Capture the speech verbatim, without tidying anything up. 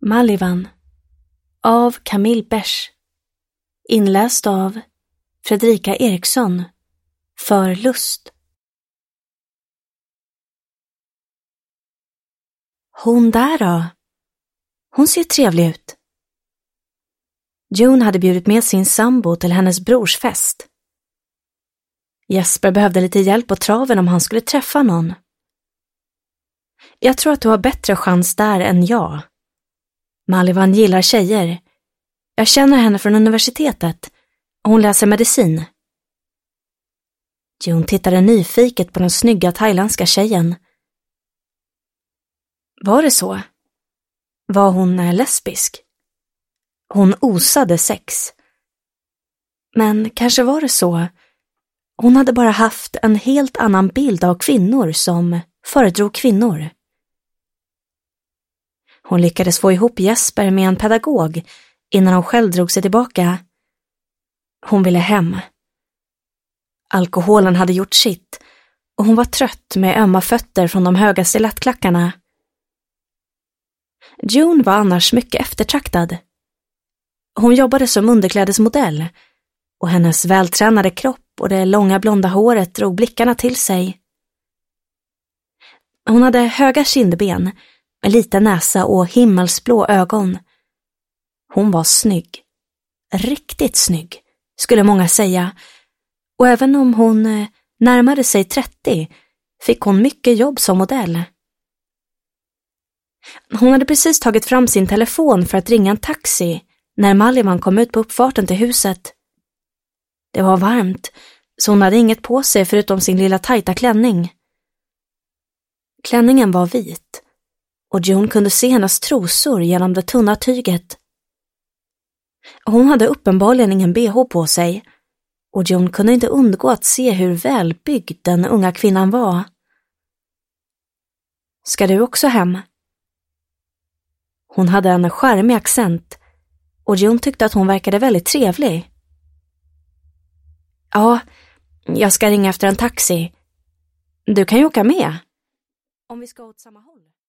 Malivan av Camille Besch. Inläst av Fredrika Eriksson. För lust. Hon där då? Hon ser trevlig ut. June hade bjudit med sin sambo till hennes brors fest. Jesper behövde lite hjälp på traven om han skulle träffa någon. Jag tror att du har bättre chans där än jag. Malivan gillar tjejer. Jag känner henne från universitetet. Hon läser medicin. June tittade nyfiket på den snygga thailändska tjejen. Var det så? Var hon lesbisk? Hon osade sex. Men kanske var det så. Hon hade bara haft en helt annan bild av kvinnor som föredrog kvinnor. Hon lyckades få ihop Jesper med en pedagog innan hon själv drog sig tillbaka. Hon ville hem. Alkoholen hade gjort sitt och hon var trött med ömma fötter från de höga stilettklackarna. June var annars mycket eftertraktad. Hon jobbade som underklädesmodell och hennes vältränade kropp och det långa blonda håret drog blickarna till sig. Hon hade höga kindben, en liten näsa och himmelsblå ögon. Hon var snygg. Riktigt snygg, skulle många säga. Och även om hon närmade sig trettio fick hon mycket jobb som modell. Hon hade precis tagit fram sin telefon för att ringa en taxi när Malivan kom ut på uppfarten till huset. Det var varmt, så hon hade inget på sig förutom sin lilla tajta klänning. Klänningen var vit och June kunde se hennes trosor genom det tunna tyget. Hon hade uppenbarligen ingen B H på sig och June kunde inte undgå att se hur välbyggd den unga kvinnan var. Ska du också hem? Hon hade en charmig accent och June tyckte att hon verkade väldigt trevlig. Ja, jag ska ringa efter en taxi. Du kan ju åka med. Om vi ska åt samma håll.